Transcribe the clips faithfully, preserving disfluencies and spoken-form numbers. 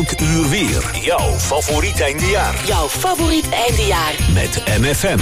Elk uur weer. Jouw favoriet eindejaar. Jouw favoriet eindejaar. Met M F M.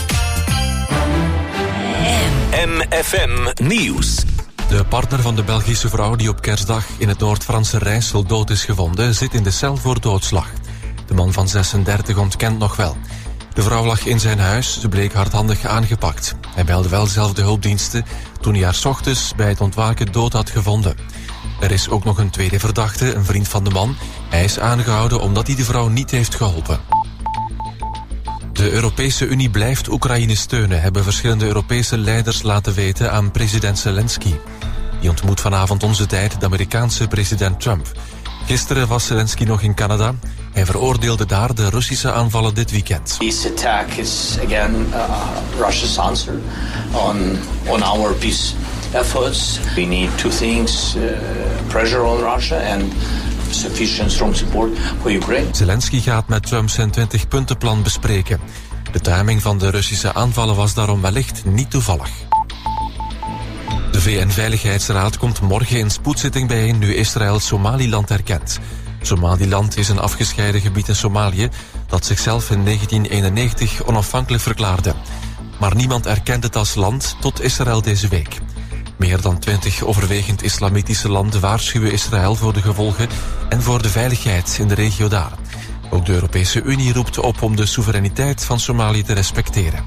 M F M Nieuws. De partner van de Belgische vrouw die op kerstdag in het Noord-Franse Rijssel dood is gevonden, zit in de cel voor doodslag. De man van zesendertig ontkent nog wel. De vrouw lag in zijn huis, ze bleek hardhandig aangepakt. Hij belde wel zelf de hulpdiensten toen hij haar 's ochtends bij het ontwaken dood had gevonden. Er is ook nog een tweede verdachte, een vriend van de man. Hij is aangehouden omdat hij de vrouw niet heeft geholpen. De Europese Unie blijft Oekraïne steunen, hebben verschillende Europese leiders laten weten aan president Zelensky. Die ontmoet vanavond onze tijd de Amerikaanse president Trump. Gisteren was Zelensky nog in Canada. Hij veroordeelde daar de Russische aanvallen dit weekend. This attack is again uh, Russia's answer on on our peace efforts. We need two things: uh, pressure on Russia and sufficient strong support for Ukraine. Zelensky gaat met Trump zijn twintig-puntenplan bespreken. De timing van de Russische aanvallen was daarom wellicht niet toevallig. De V N-veiligheidsraad komt morgen in spoedzitting bijeen nu Israël Somaliland erkent. Somaliland is een afgescheiden gebied in Somalië dat zichzelf in negentien eenennegentig onafhankelijk verklaarde. Maar niemand erkent het als land tot Israël deze week. Meer dan twintig overwegend islamitische landen waarschuwen Israël voor de gevolgen en voor de veiligheid in de regio daar. Ook de Europese Unie roept op om de soevereiniteit van Somalië te respecteren.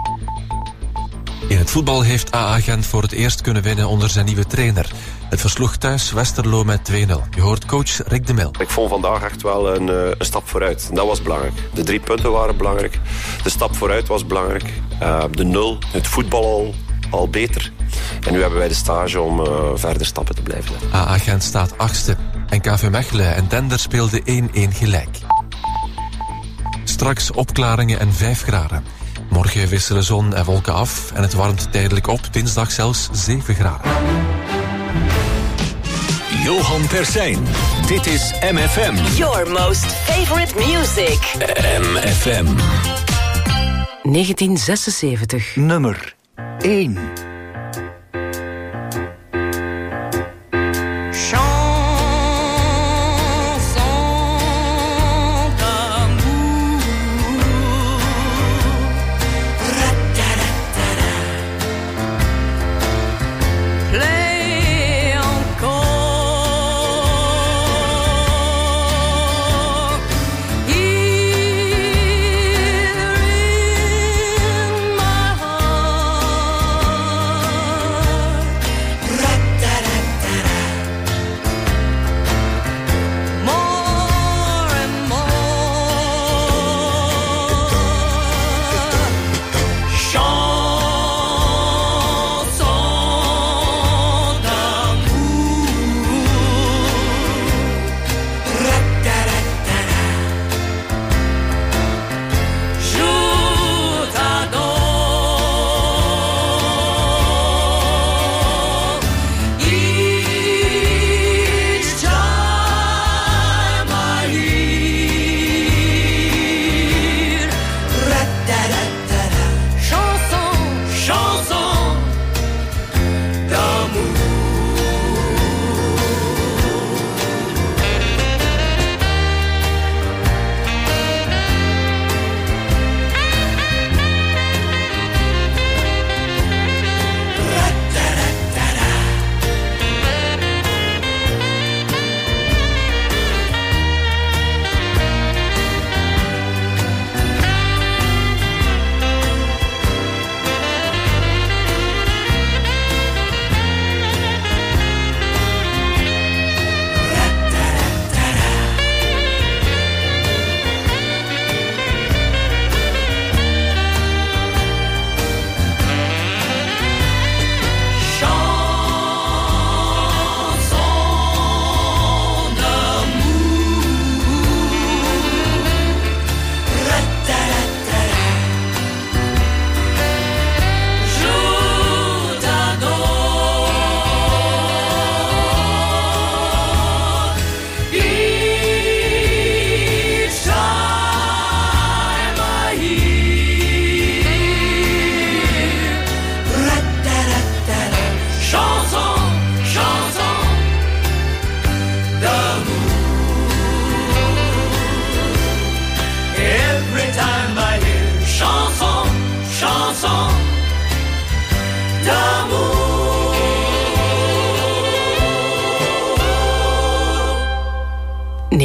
In het voetbal heeft A A Gent voor het eerst kunnen winnen onder zijn nieuwe trainer. Het versloeg thuis Westerlo met twee nul. Je hoort coach Rick de Mil. Ik vond vandaag echt wel een, een stap vooruit. En dat was belangrijk. De drie punten waren belangrijk. De stap vooruit was belangrijk. Uh, de nul, het voetbal al, al beter. En nu hebben wij de stage om uh, verder stappen te blijven zetten. A A Gent staat achtste. En K V Mechelen en Dender speelden één-één gelijk. Straks opklaringen en vijf graden. Morgen wisselen zon en wolken af en het warmt tijdelijk op, dinsdag zelfs zeven graden. Johan Persijn, dit is M F M. Your most favorite music. M F M. negentien zesenzeventig. Nummer één. Here in my heart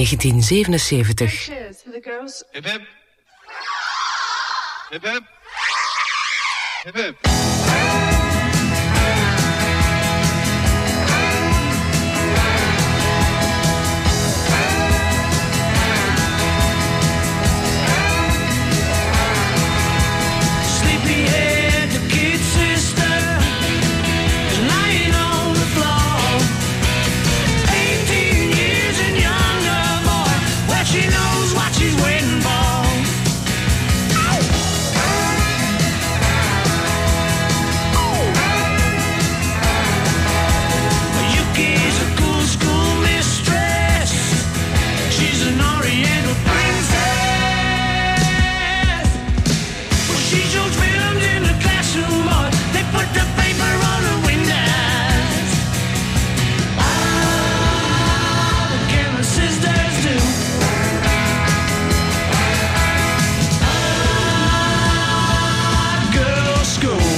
negentien zevenenzeventig. Cheers for the girls. Hip hip. Hip hip. Hip hip. Sleepyhead, the kid sister, is lying on the floor. Eighteen years and younger boy, well she knows what she's waiting for. Yuki's a cool school mistress. She's an oriental princess. Well, she shows films in the classroom, but they put the paper on the windows. Ah, what can the sisters do? Ah, girls' school.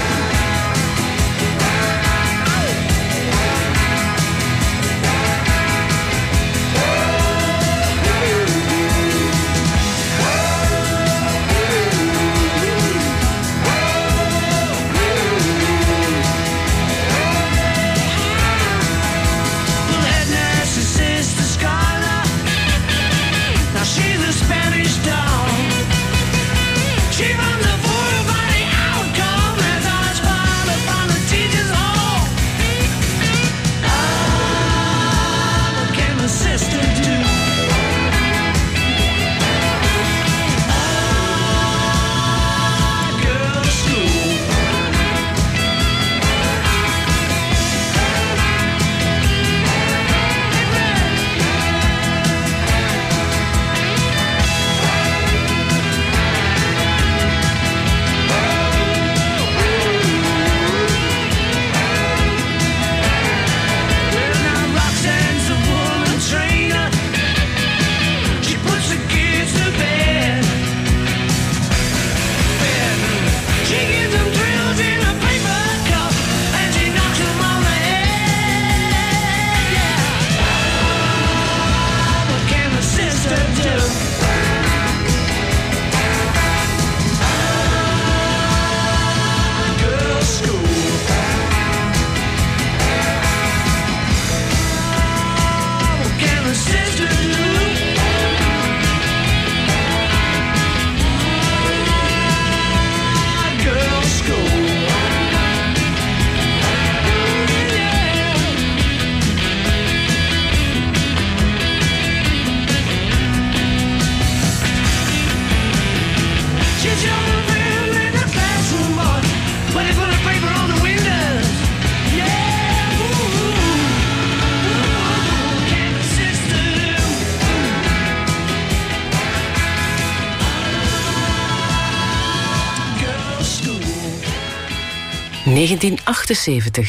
The head nurse is Sister Scarlet. Now she's a Spanish doll. She runs a full-body outcome as eyes fall upon the teacher's hall. Ah, what can the sisters do? Ah, girls' school. Well, now Roxanne's a woman trainer. She puts the kids to bed. Bed. She gives them drills in a paper cup, and she knocks them on the head. Yeah. Ah, what can the sister do? Ah, girls' school. What can the sister do? Ah, girls' school. She's young and film in the classroom, boy, when they put a paper on the windows. Yeah, ooh, ooh, can the sister do? Girls' school. negentien achtenzeventig.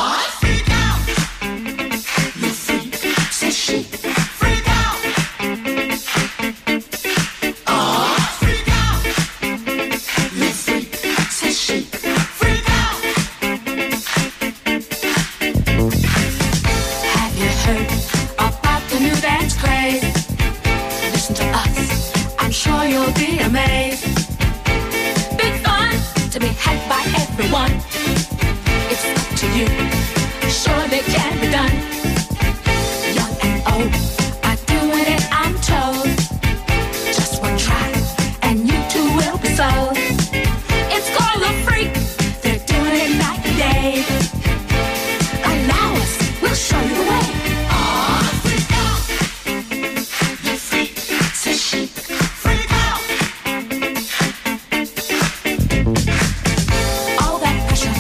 Have you heard about the new dance craze? Listen to us, I'm sure you'll be amazed. Big fun to be had by everyone. It's up to you, surely can be done. Young and old are doing it, I'm told. Just one try, and you too will be sold. It's called a freak, they're doing it night and day. Allow us, we'll show you the way. Aw, freak out, you freak, says she, freak out. All that pressure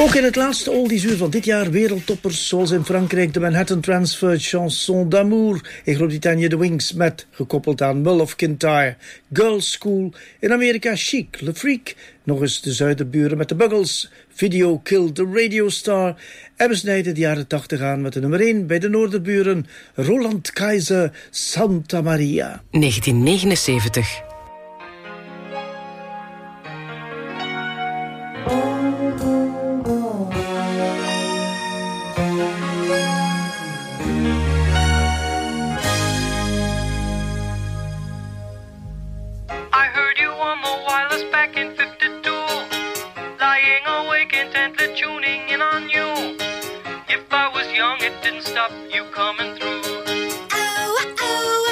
Ook in het laatste oldiesuur van dit jaar wereldtoppers zoals in Frankrijk de Manhattan Transfer Chanson d'Amour, in Groot-Brittannië The Wings met, gekoppeld aan Mull of Kintyre, Girls School, in Amerika Chic, Le Freak, nog eens de zuiderburen met de Buggles, Video Killed the Radio Star en we snijden de jaren tachtig aan met de nummer één bij de noorderburen, Roland Kaiser, Santa Maria. negentien negenenzeventig. Stop you coming through. Oh, oh.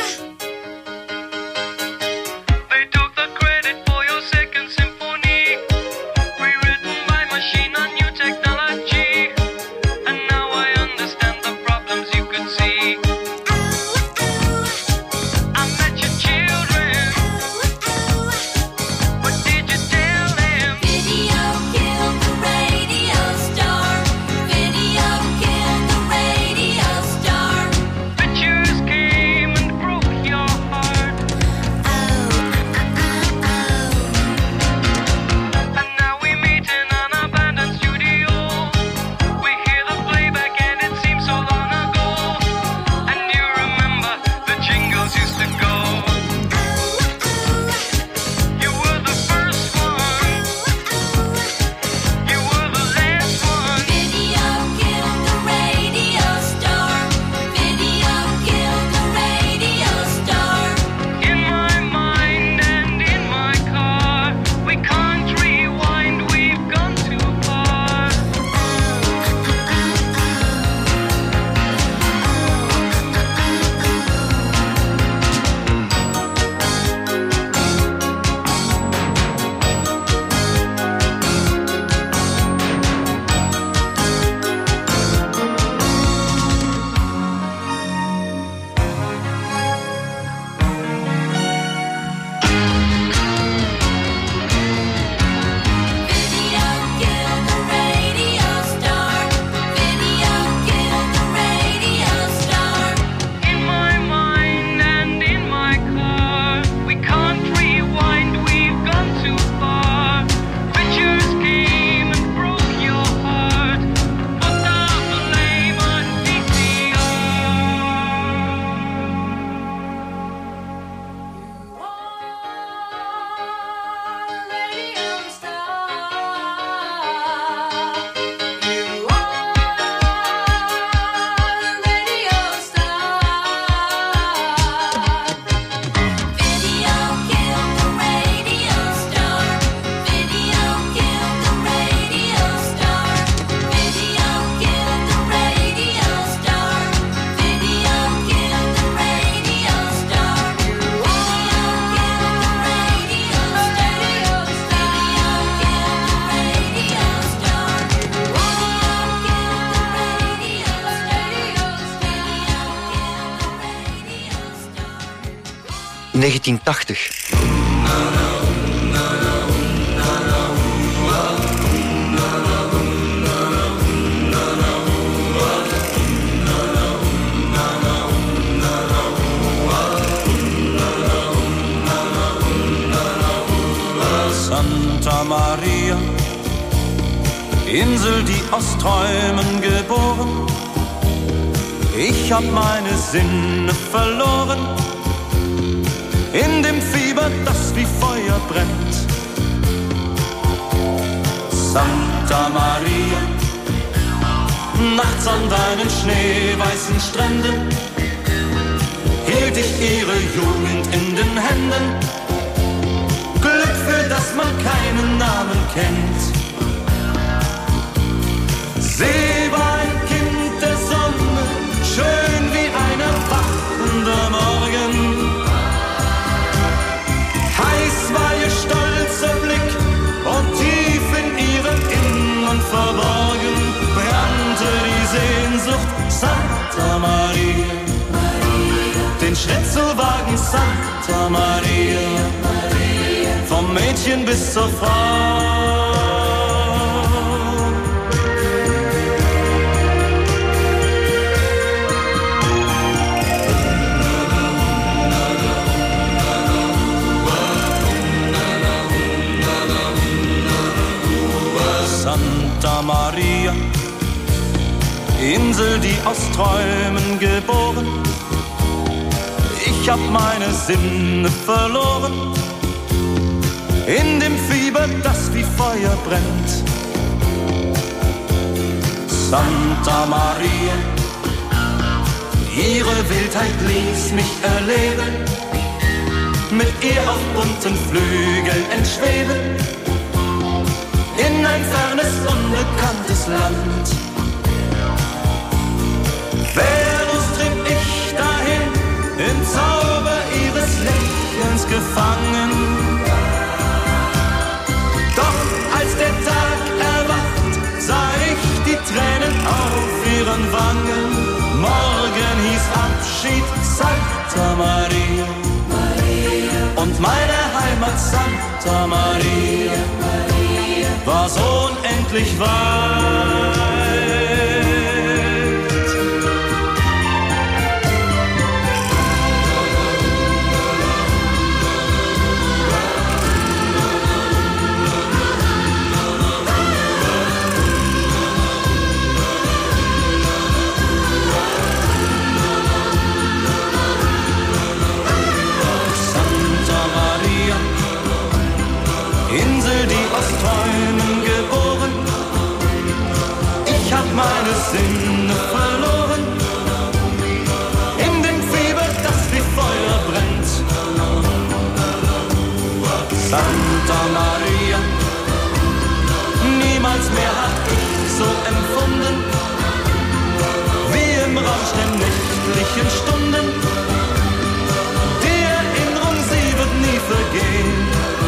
They took the credit for your second symphony, rewritten by machine on new technology. And now I understand the problems you could see. Oh, oh. I met your children. Oh, oh. What did you tell them? Video killed the radio star. Video killed the radio star. Pictures came and broke your heart. Oh, uh, uh, uh, And now we meet in an abandoned studio. We hear the playback and it seems so long ago. And you remember the jingles used to go. You were the first one. You were the last one. Video killed the radio star. Video killed the radio star. In my mind and in my car, we can't rewind, we've gone too far. Video killed the radio star. Video killed the radio star. In my mind and in my car, we can't rewind, we've gone too far. Pictures came and broke your heart. Put down the blame on V C Video killed the radio star. Video killed the radio star. Video killed the radio star. Video killed the radio star. Video killed the radio star. negentien tachtig. Santa Maria, Insel, die aus Träumen geboren. Ich hab meine Sinne verloren in dem Fieber, das wie Feuer brennt. Santa Maria, nachts an deinen schneeweißen Stränden hielt ich ihre Jugend in den Händen. Glück, für das man keinen Namen kennt. Sie war ein Kind der Sonne, schön wie ein erwachender Morgen. Heiß war ihr stolzer Blick und tief in ihrem Innern verborgen brannte die Sehnsucht Santa Maria. Den Schritt zu wagen, Santa Maria, vom Mädchen bis zur Frau. Maria, Insel, die aus Träumen geboren. Ich hab meine Sinne verloren in dem Fieber, das wie Feuer brennt. Santa Maria, ihre Wildheit ließ mich erleben, mit ihr auf bunten Flügeln entschweben, in ein fernes, unbekanntes Land. Venus trieb ich dahin, im Zauber ihres Lächelns gefangen. Doch als der Tag erwacht, sah ich die Tränen auf ihren Wangen. Morgen hieß Abschied Santa Maria, Maria. Und meine Heimat Santa Maria, Maria. War so unendlich weit. Insel, die aus Träumen geboren. Ich hab meine Sinne verloren in dem Fieber, das wie Feuer brennt. Santa Maria, niemals mehr hab ich so empfunden wie im Rausch der nächtlichen Stunden. Die Erinnerung, sie wird nie vergehen.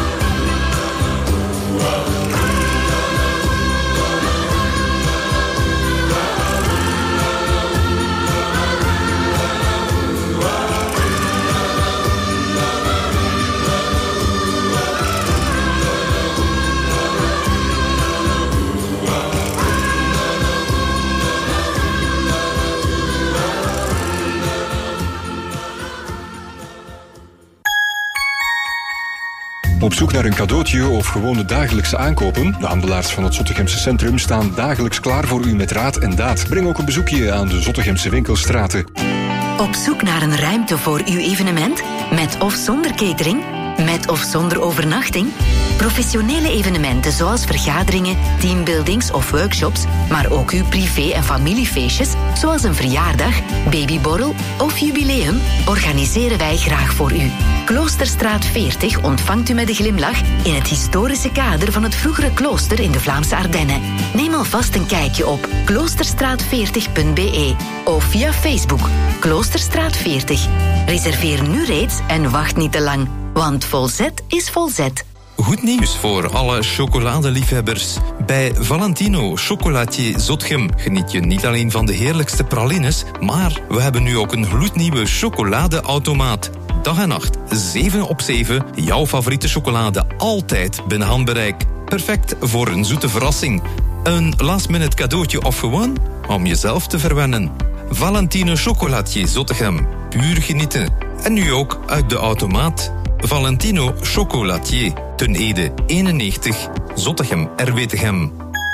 Op zoek naar een cadeautje of gewone dagelijkse aankopen? De handelaars van het Zottegemse Centrum staan dagelijks klaar voor u met raad en daad. Breng ook een bezoekje aan de Zottegemse winkelstraten. Op zoek naar een ruimte voor uw evenement? Met of zonder catering? Met of zonder overnachting? Professionele evenementen zoals vergaderingen, teambuildings of workshops, maar ook uw privé- en familiefeestjes, zoals een verjaardag, babyborrel of jubileum, organiseren wij graag voor u. Kloosterstraat veertig ontvangt u met een glimlach in het historische kader van het vroegere klooster in de Vlaamse Ardennen. Neem alvast een kijkje op kloosterstraat veertig punt b e of via Facebook Kloosterstraat veertig. Reserveer nu reeds en wacht niet te lang, want volzet is volzet. Goed nieuws voor alle chocoladeliefhebbers. Bij Valentino Chocolatier Zottegem geniet je niet alleen van de heerlijkste pralines, maar we hebben nu ook een gloednieuwe chocoladeautomaat. Dag en nacht, zeven op zeven, jouw favoriete chocolade altijd binnen handbereik. Perfect voor een zoete verrassing. Een last-minute cadeautje of gewoon om jezelf te verwennen. Valentino Chocolatier Zottegem, puur genieten. En nu ook uit de automaat. Valentino Chocolatier, Ten Ede eenennegentig, Zottegem, R W Tegem.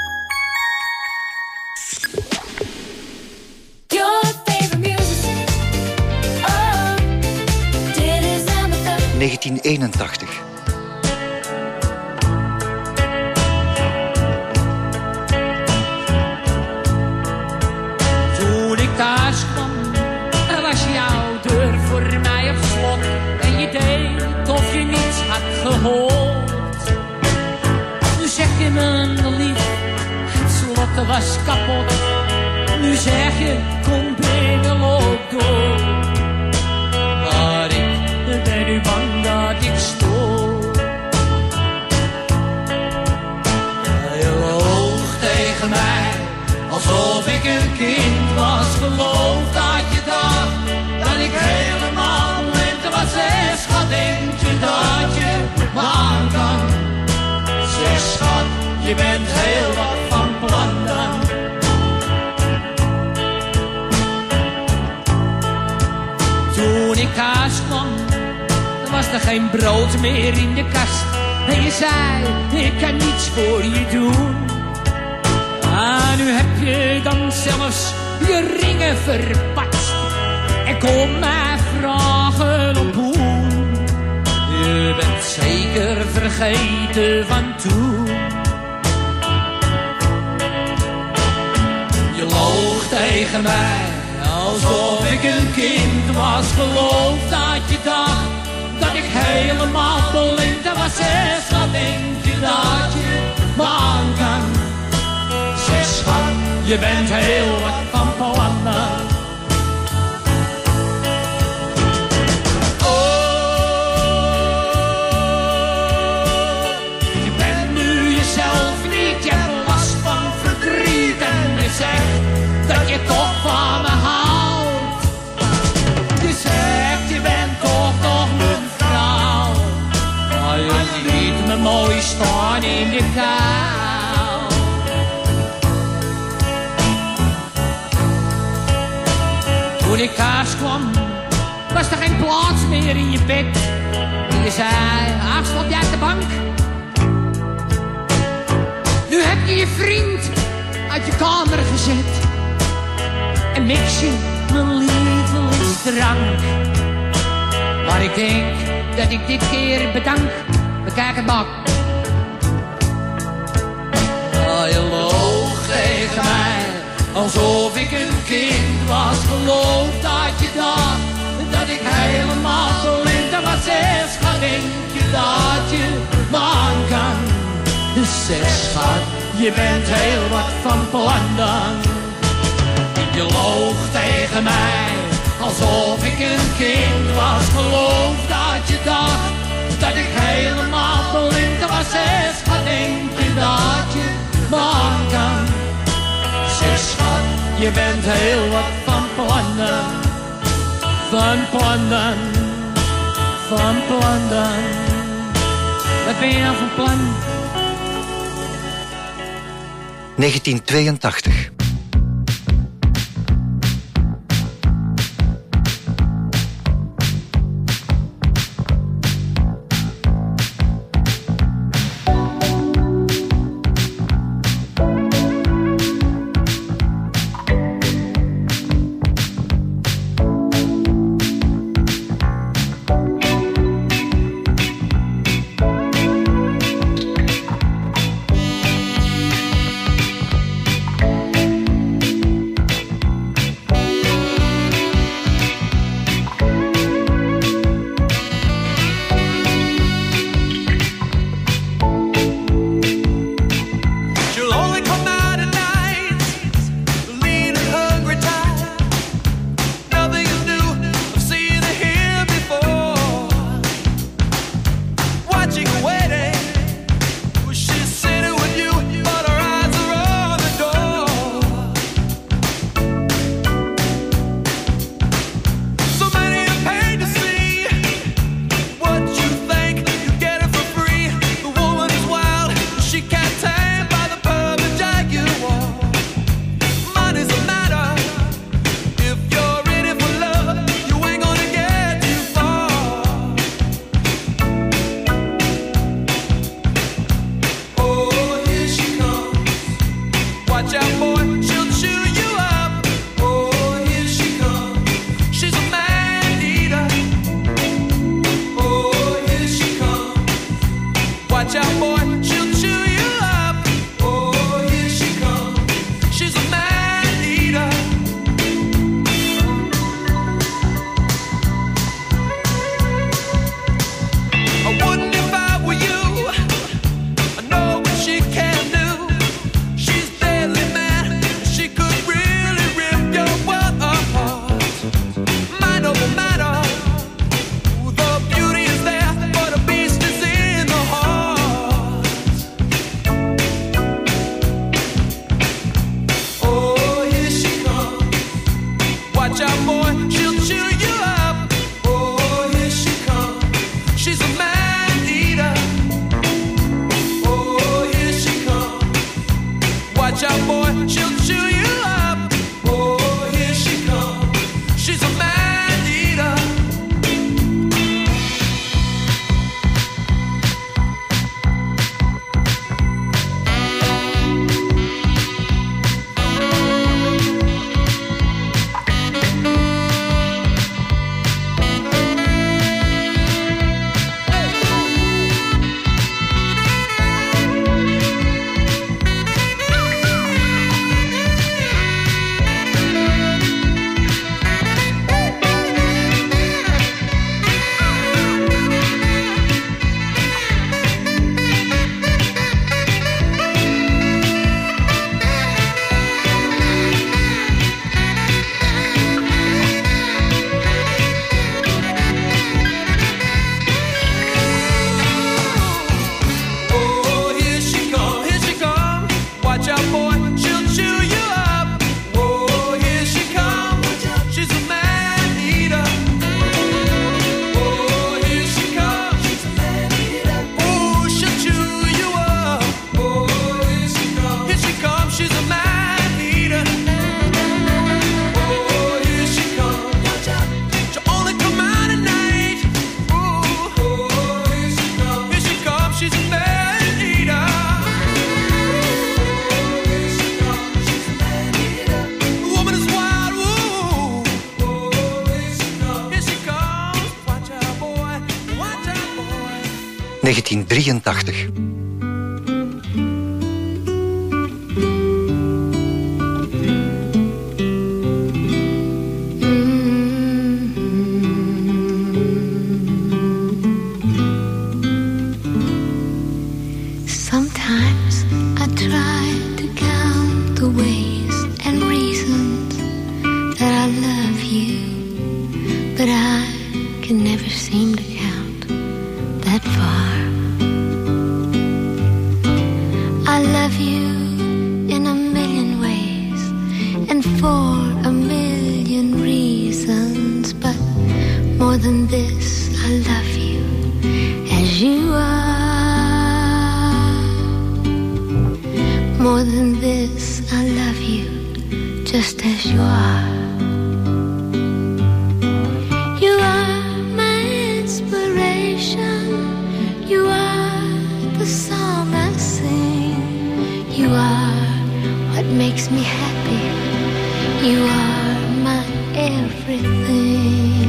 negentien eenentachtig. Toen ik thuis kwam, was jouw deur voor mij op slot. En je deed of je niets had gehoord. Nu zeg je me lief, het slot was kapot. Nu zeg je, kom binnen, loop door. Maar ik ben nu bang dat ik stoor. Je loog tegen mij, alsof ik een kind was. Geloof dat je dacht, dat ik helemaal lente was. Zeg schat, denk je dat je me aan kan? Zeg schat, je bent heel wat van plan dan. Toen ik thuis kwam, was er geen brood meer in de kast. En je zei, ik kan niets voor je doen. Ah, nu heb je dan zelfs je ringen verpatst. En kom mij vragen op hoe. Je bent zeker vergeten van toen. Je loog tegen mij alsof ik een kind was. Geloof dat je dacht dat ik helemaal blind was. Zes, wat denk je dat je me aan kan? Zes, schat, je bent heel wat van plannen. Dat je toch van me houdt. Je zegt je bent toch nog mijn vrouw. Maar je liet me mooi staan in de kou. Toen ik thuis kwam, was er geen plaats meer in je bed. Je zei, ach, stond jij op de bank? Nu heb je je vriend uit je kamer gezet. En mix je mijn lievelingsdrank. Maar ik denk dat ik dit keer bedank. Bekijk het bak. Oh, je loog tegen mij alsof ik een kind was. Geloof dat je dacht dat ik helemaal blind was. Zes, schat, denk je dat je me aan kan? Zes, schat, je bent heel wat van plan dan. Je loog tegen mij alsof ik een kind was. Geloof dat je dacht dat ik helemaal blind was. Zes, schat, denk je dat je me aan kan? Zes, schat, je bent heel wat van plannen. Van plannen, van plannen. Wat ben je nou van plan? negentien tweeëntachtig. negentien drieëntachtig. Sometimes I try to count the ways and reasons that I love you, but I can never seem to count that far. I love you in a million ways and for a million reasons, but more than this, I love you as you are. More than this, I love you just as you are. You are my inspiration. You are the song I sing. You are what makes me happy. You are my everything.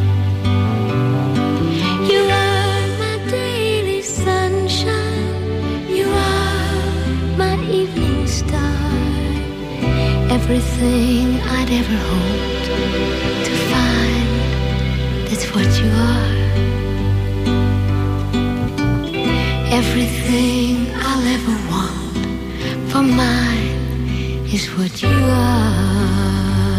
You are my daily sunshine. You are my evening star. Everything I'd ever hoped to find, that's what you are. Everything I'll ever want for mine is what you are.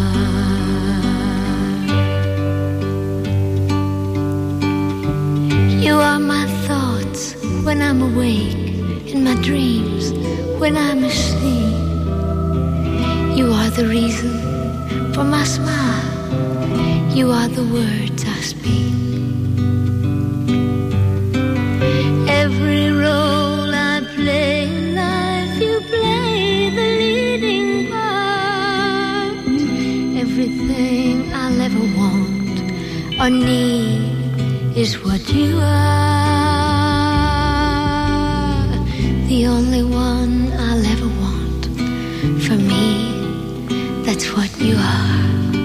You are my thoughts when I'm awake, in my dreams when I'm asleep. You are the reason for my smile. You are the words I speak. Every role I play in life, you play the leading part. Everything I'll ever want or need is what you are. The only one I'll ever want for me, that's what you are.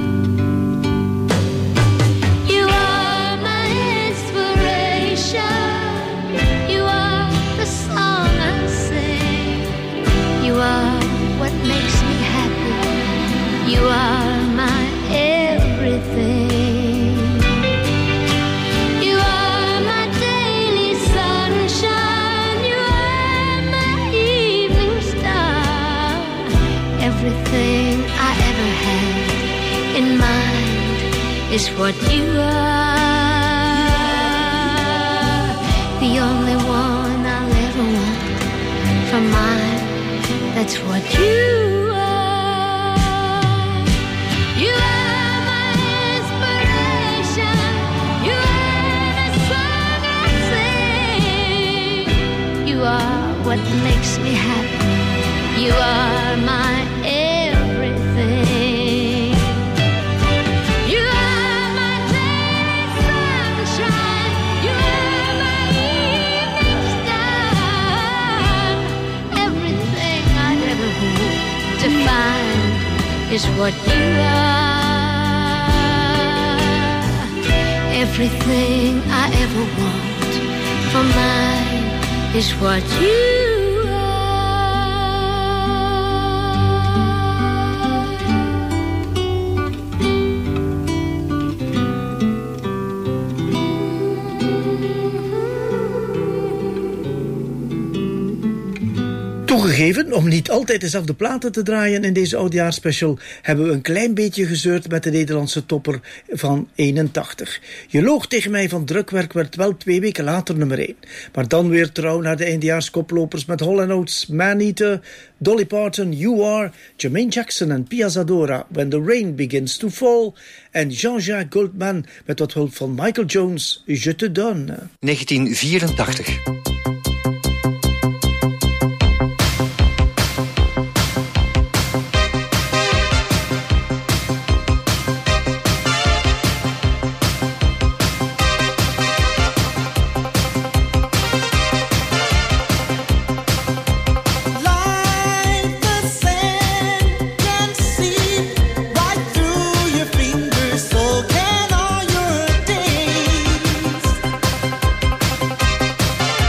You are my inspiration. You are the song I sing. You are what makes me happy. You are my everything. You are my daily sunshine. You are my evening star. Everything I ever had in mind is what you are. The only one I'll ever want for mine, that's what you are. You are my inspiration. You are the song I sing. You are what makes me happy. You are my everything. You are my daily sunshine. You are my evening star. Everything I'd ever hope to find is what you are. Everything I ever want for mine is what you are. Toegegeven, om niet altijd dezelfde platen te draaien in deze oudjaarsspecial, hebben we een klein beetje gezeurd met de Nederlandse topper van eenentachtig. Je loog tegen mij van drukwerk werd wel twee weken later nummer één. Maar dan weer trouw naar de eindejaarskoplopers met Hall and Oates, Maneater, Dolly Parton, You Are, Jermaine Jackson en Pia Zadora, When the Rain Begins to Fall, en Jean-Jacques Goldman met wat hulp van Michael Jones, Je te donne. negentien vierentachtig. So can all your days.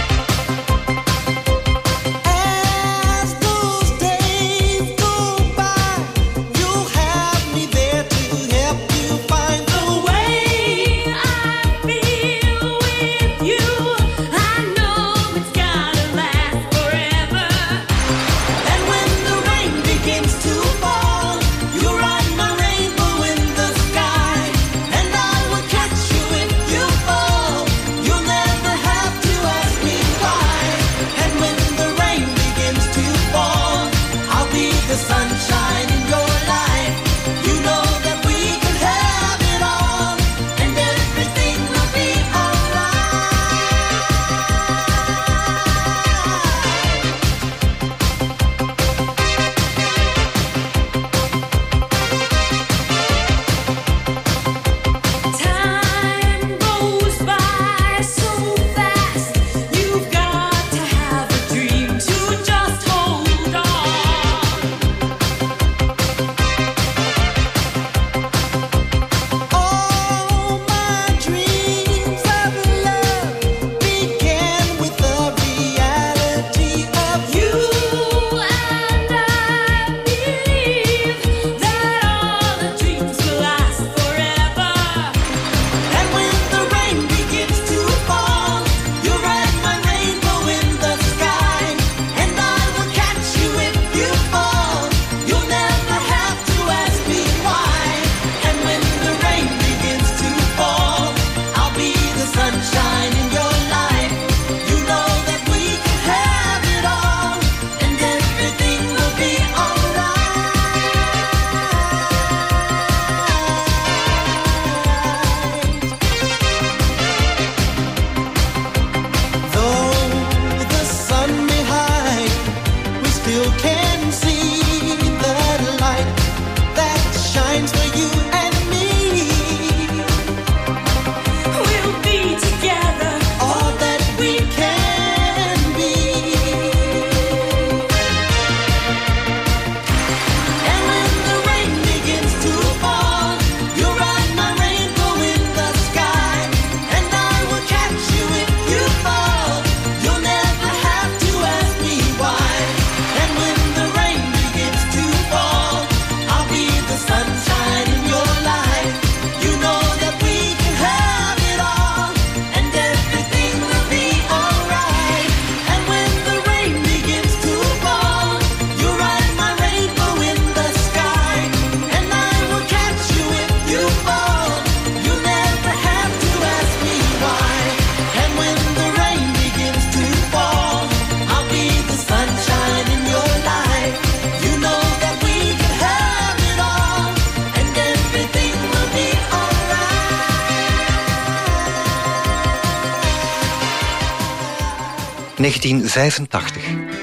negentien vijfentachtig.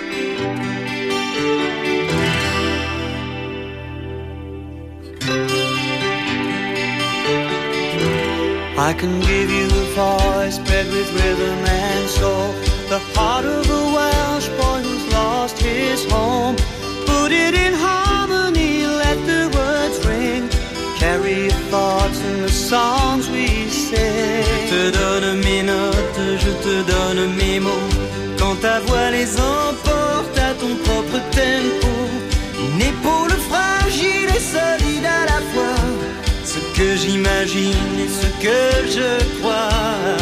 I can give you a voice bred with rhythm and soul, the heart of a Welsh boy who's lost his home. Put it in harmony, let the words ring, carry your thoughts in the songs we sing. Je te donne mes notes, je te donne mes mots, quand ta voix les emporte à ton propre tempo. Une épaule fragile et solide à la fois, ce que j'imagine et ce que je crois.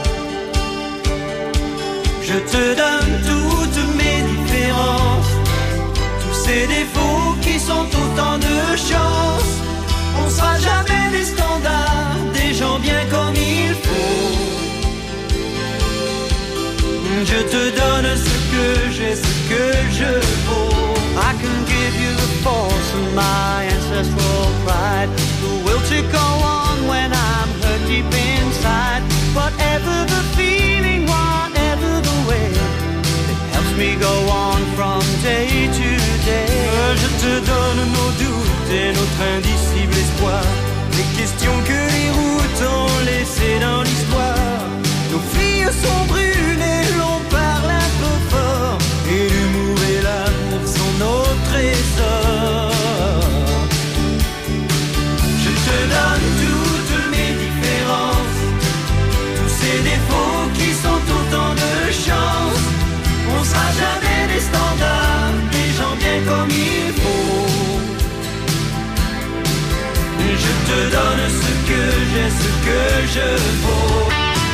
Je te donne toutes mes différences, tous ces défauts qui sont autant de chance. On sera jamais des standards, des gens bien comme il faut. Je te donne ce que j'ai, ce que je vaux. I can give you the force of my ancestral pride, the will to go on when I'm hurt deep inside. Whatever the feeling, whatever the way, it helps me go on from day to day. Je te donne nos doutes et notre indicible espoir, les questions que les routes ont laissées dans l'histoire. Nos filles sont brûlées, l'on parle un peu fort, et l'humour et l'amour sont nos trésors. Je te donne toutes mes différences, tous ces défauts qui sont autant de chance. On sera jamais des standards, des gens bien comme il faut. Je te donne ce que j'ai, ce que je vaux.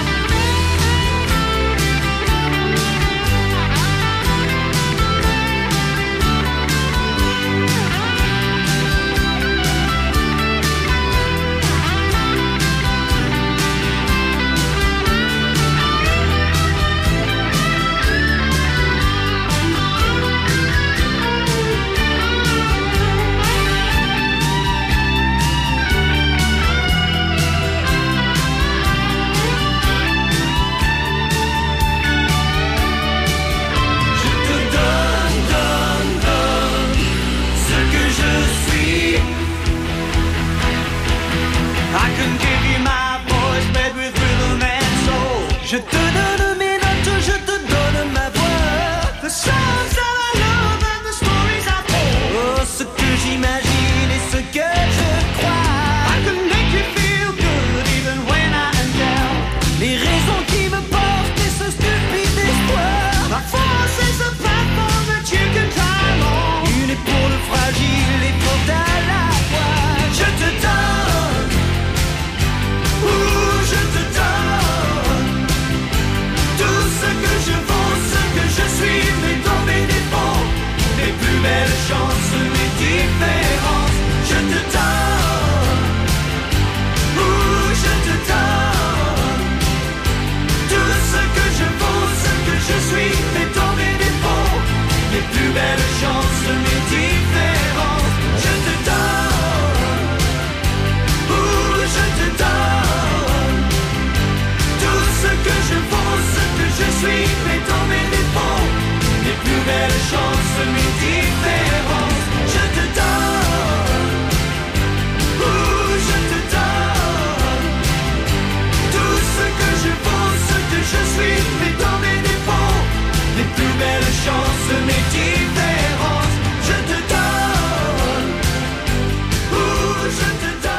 Je te donne mes notes, je te donne ma voix. The songs that I love and the stories I told. Oh, ce que j'imagine et ce que je crois. I can make you feel good even when I am down. Les raisons qui me portent et ce stupide espoir. Ma force is a platform that you can climb on. Une épaule fragile et forte à la fois. Je te donne, ouh, je te donne tout ce que je vaux, ce que je suis, mais dans mes défauts, mes plus belles chances, mes différences. Je te donne, ouh, je te donne tout ce que je vaux, ce que je suis, mais dans mes défauts, mes plus belles chances, mes différences. Je te donne, ouh, je te donne tout ce que je vaux, ce que je suis, mais dans mes défauts, mes plus belles chances, mes différences. Je te donne, ouh, je te donne tout ce que je vaux, ce que je suis, mais dans mes défauts, mes plus belles chances, mes différences. Je te donne, ouh, je te donne.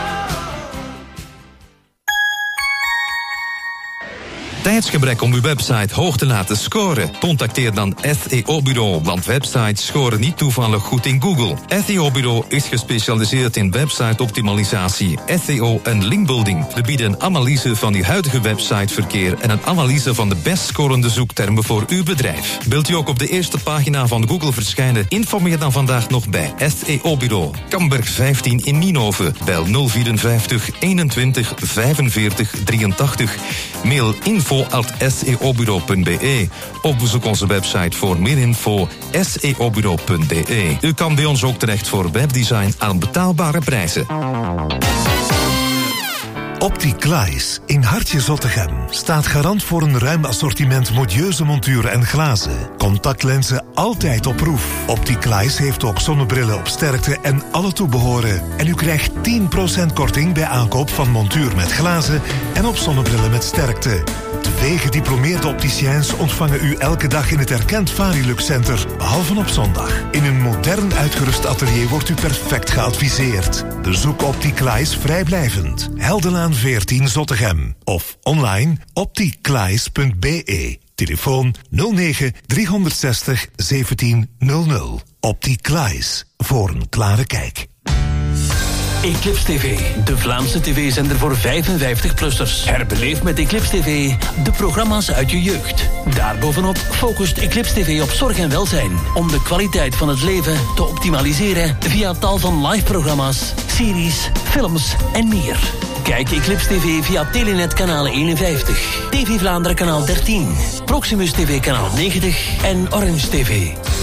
Tijdsgebrek om uw website hoog te laten scoren? Contacteer dan S E O-bureau, want websites scoren niet toevallig goed in Google. S E O-bureau is gespecialiseerd in website-optimalisatie, S E O en linkbuilding. We bieden een analyse van uw huidige websiteverkeer en een analyse van de best scorende zoektermen voor uw bedrijf. Wilt u ook op de eerste pagina van Google verschijnen? Informeer dan vandaag nog bij S E O-bureau. Kamberg vijftien in Nienhoven. Bel nul vierenvijftig eenentwintig vijfenveertig drieëntachtig. Mail info at s e o bureau punt b e of bezoek onze website voor meer info s e o bureau punt b e. U kan bij ons ook terecht voor webdesign aan betaalbare prijzen. Opticlaes in Hartje Zottegem staat garant voor een ruim assortiment modieuze monturen en glazen. Contactlenzen altijd op proef. Opticlaes heeft ook zonnebrillen op sterkte en alle toebehoren. En u krijgt tien procent korting bij aankoop van montuur met glazen en op zonnebrillen met sterkte. Twee gediplomeerde opticiens ontvangen u elke dag in het erkend Varilux Center, behalve op zondag. In een modern uitgerust atelier wordt u perfect geadviseerd. Bezoek Opticlaes vrijblijvend. Heldenlaan veertien Zottegem. Of online opticlaes punt b e. Telefoon nul negen driehonderdzestig zeventien nul nul. Opticlaes. Voor een klare kijk. Eclipse T V, de Vlaamse tv-zender voor vijfenvijftig-plussers. Herbeleef met Eclipse T V de programma's uit je jeugd. Daarbovenop focust Eclipse T V op zorg en welzijn, om de kwaliteit van het leven te optimaliseren via tal van live-programma's, series, films en meer. Kijk Eclipse T V via Telenet kanaal eenenvijftig, T V Vlaanderen kanaal dertien, Proximus T V kanaal negentig en Orange T V.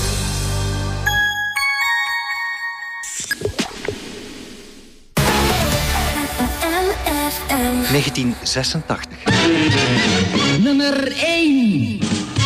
negentien zesentachtig. Nummer één.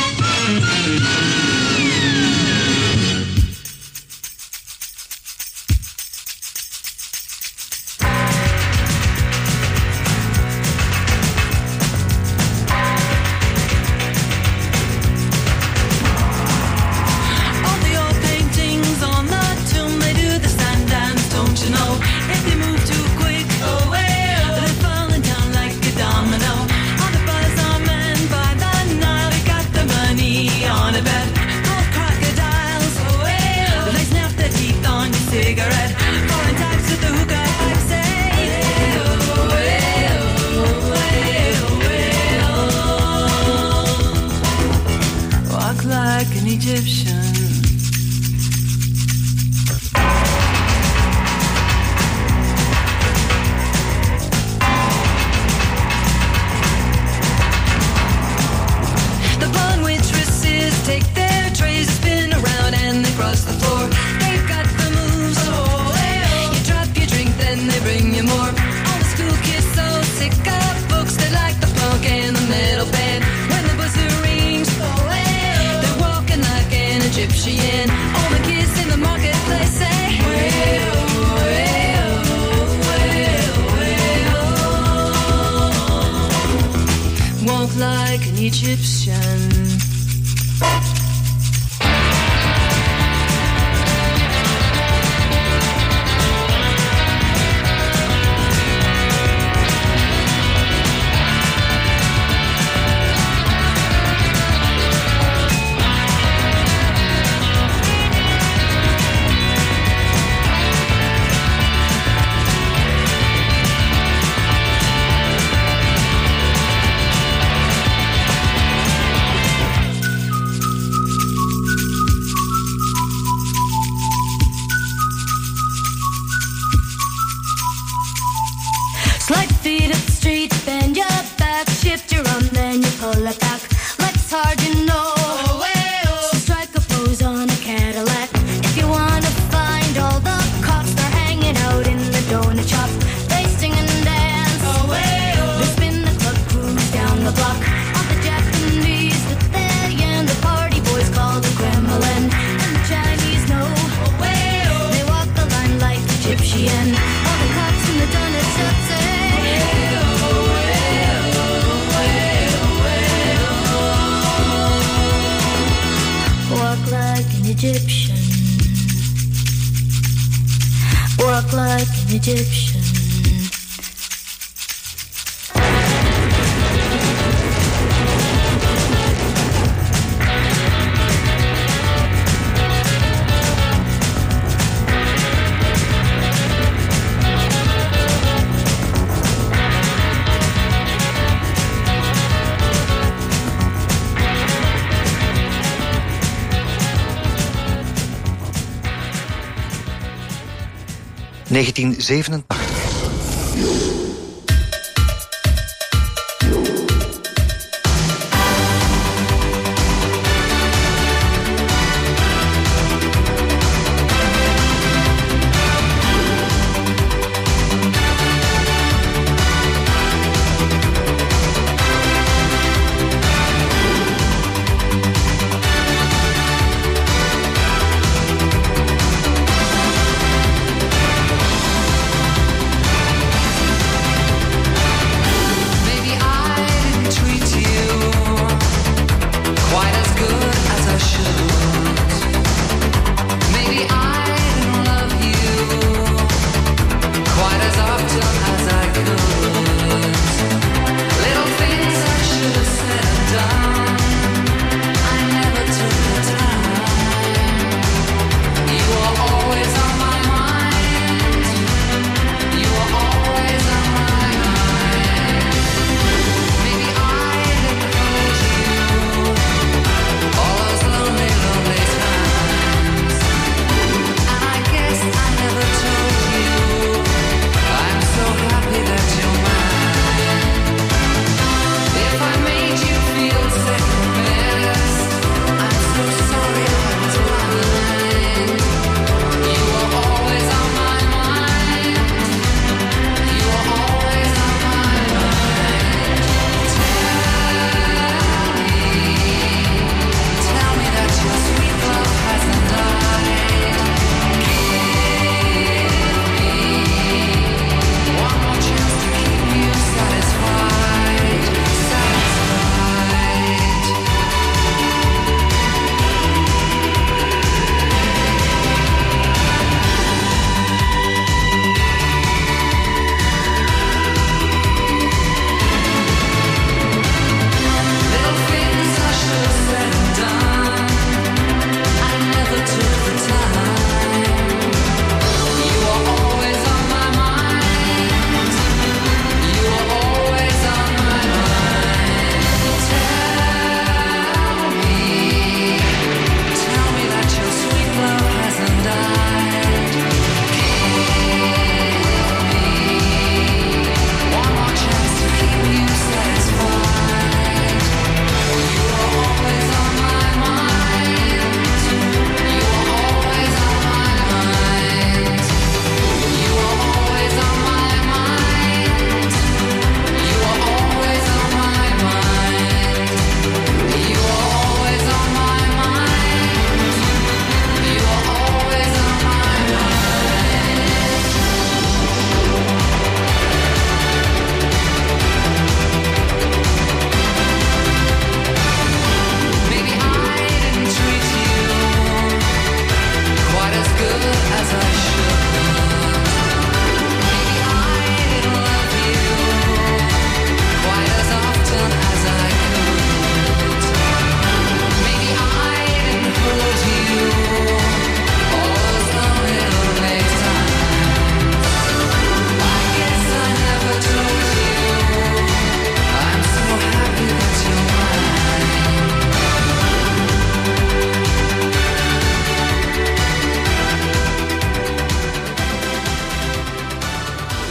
negentien zevenentachtig.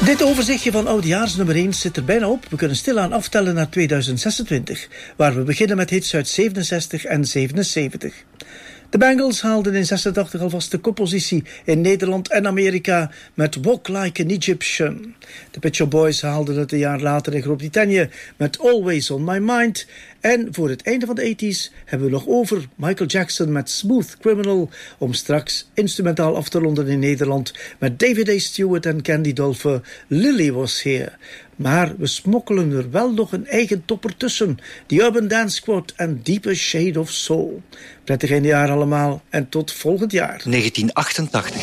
Dit overzichtje van oudejaarsnummer één zit er bijna op. We kunnen stilaan aftellen naar tweeduizend zesentwintig, waar we beginnen met hits uit zevenenzestig en zevenenzeventig. De Bangles haalden in zesentachtig alvast de koppositie in Nederland en Amerika met Walk Like an Egyptian. De Pet Shop Boys haalden het een jaar later in Groot-Brittannië met Always on My Mind. En voor het einde van de tachtiger hebben we nog over Michael Jackson met Smooth Criminal, om straks instrumentaal af te ronden in Nederland met David A. Stewart en Candy Dulfer, Lily Was Here. Maar we smokkelen er wel nog een eigen topper tussen, The Urban Dance Squad en Deeper Shade of Soul. Prettig einde jaar allemaal en tot volgend jaar. negentien achtentachtig.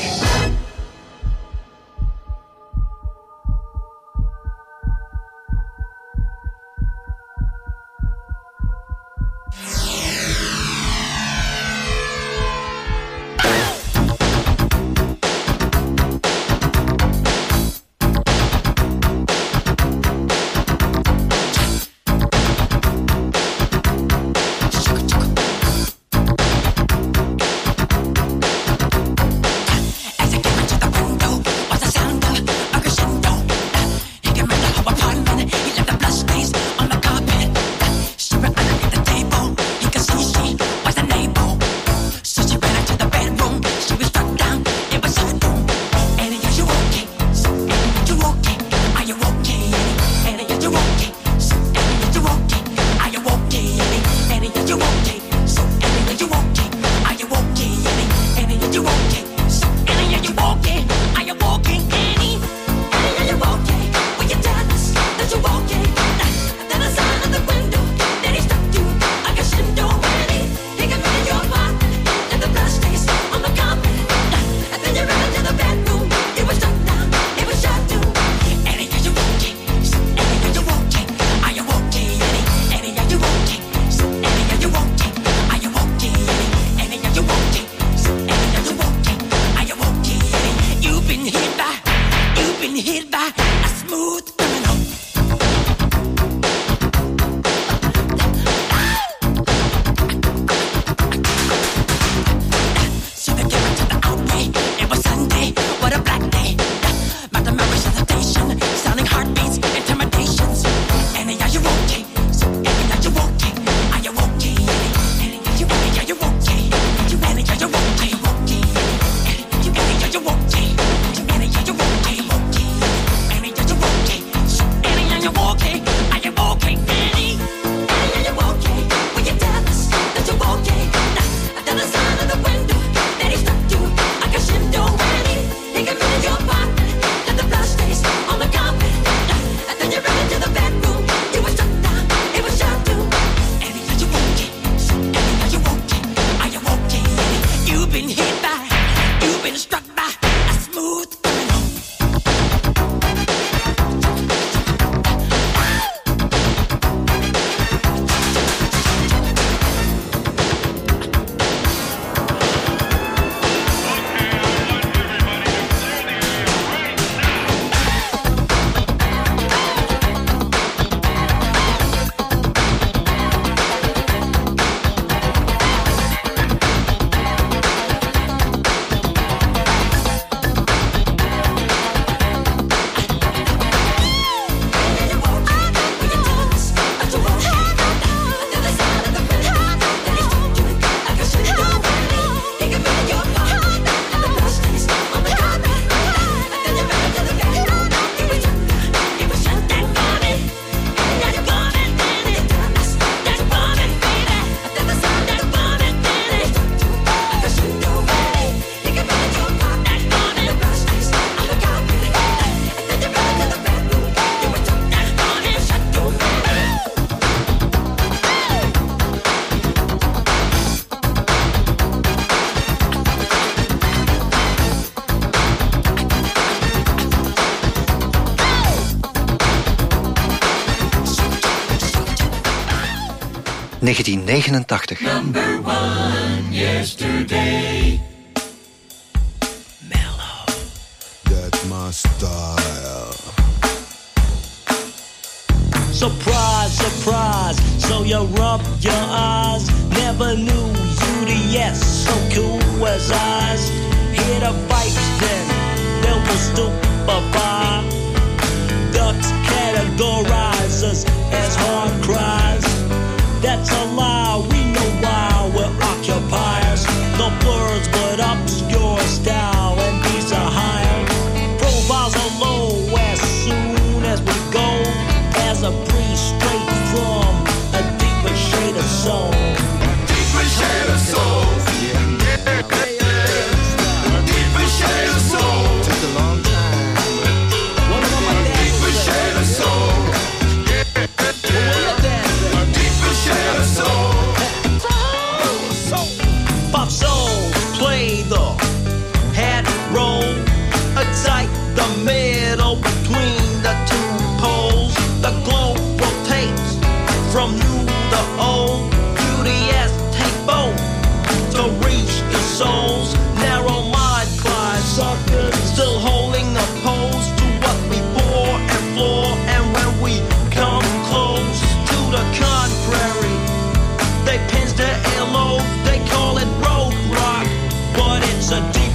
negentien negenentachtig. Number one yesterday. Mellow. That's my style. Surprise, surprise, so you rub your eyes. Never knew you the yes, so cool as eyes. Hear the vibes then, they will stupefy. no blurs but obscure style and these are higher. Profiles are low as soon as we go, as a breeze straight from a deeper shade of soul. Deeper shade of soul. Deeper shade of soul. Took a long time. Deeper shade of soul. Deeper shade of soul. Pop soul, play the head roll, excite the middle between the two poles. The globe rotates from new to old. Q D S take both to reach the souls. Narrow mind climb suckers, still holding the pose to what we bore and floor. And when we come close to the contrary, they pinch their earlobe. They call it road rock, but it's a deep